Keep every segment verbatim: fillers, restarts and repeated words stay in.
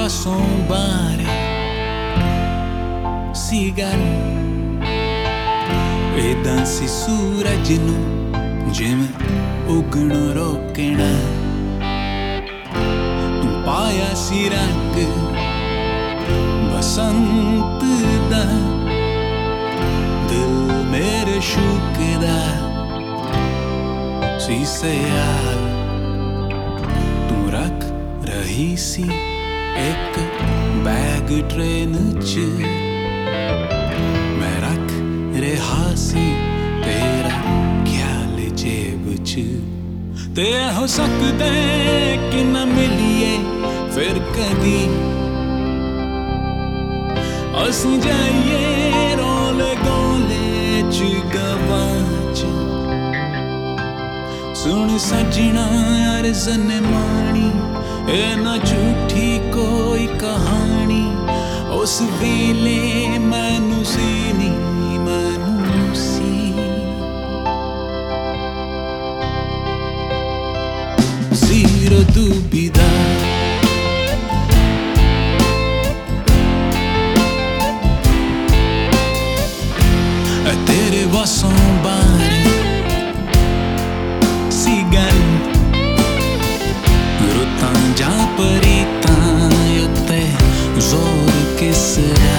पासों बारे सी गल एदां सी सूरज नूं जिवें उगण रोकना तू पाया सी रंग बसंत दा दिल मेरे शुकदा सी सयाल तू रख रही सी एक बैग ट्रेन च मैं रख रहा सी तेरा ख्याल जेब च ते हो सकदे कि न मिलिए फिर कदी असीं जाइए रोले गोले च गवाच सुन सजना अर्ज़न मानी ए ना झूठी कोई कहानी उस वेले मैनू सी नी मैनू सी zero dúvida é तेरे वासों बारे सी गल रुतां जां परीतां उत्ते जोर किसदा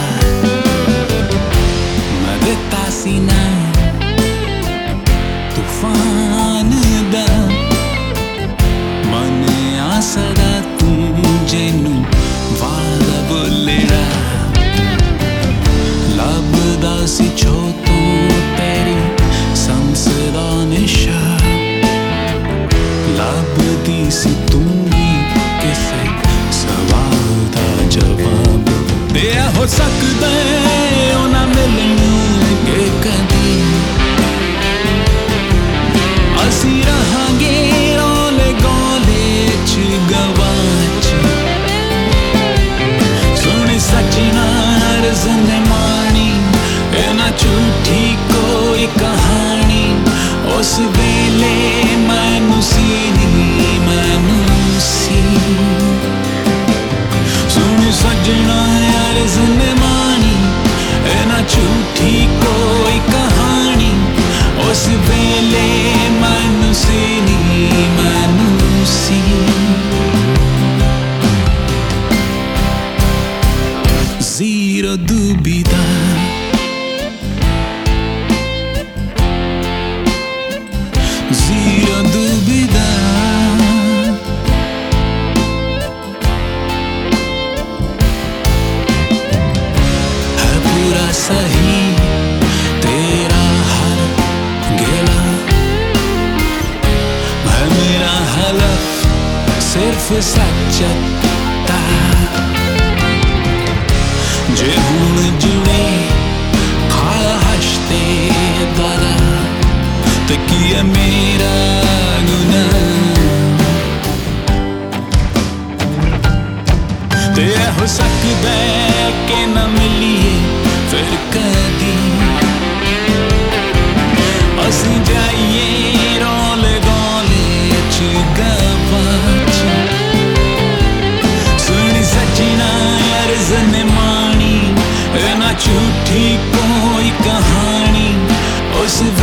मैं दिता सी ना तूफान दा मन आसदा तू जेनू वादा बोलेड़ा लभदा सी छो तू तेरी संसदा निशा लभदी सी तू भी किसे सवाल दा जवाब दे हो सकदा ओ ना मिलणगे कदी असीं रहांगे रोले गोले च गवाच सुन सजना अर्ज़न मानी ए ना झूठी कोई कहानी उस वेले मैनू सी नी मैनू सी सुन सजना अर्ज़न मानी ए ना झूठी कोई कहानी उस वेले मैनू सी नी मैनू सी zero dúvida zero dúvida है पूरा सही तेरा हर गिला है मेरा हलफ सिर्फ सच्चता जे हुण जुड़े ख्वाहिश ते दरा ते की है मेरा गुनाह ते हो सकदा कि न मिलिए फिर कदी असीं जाइए रोले गोले च गवाच सुन सजना अर्ज़न मानी ना झूठी कोई कहानी उस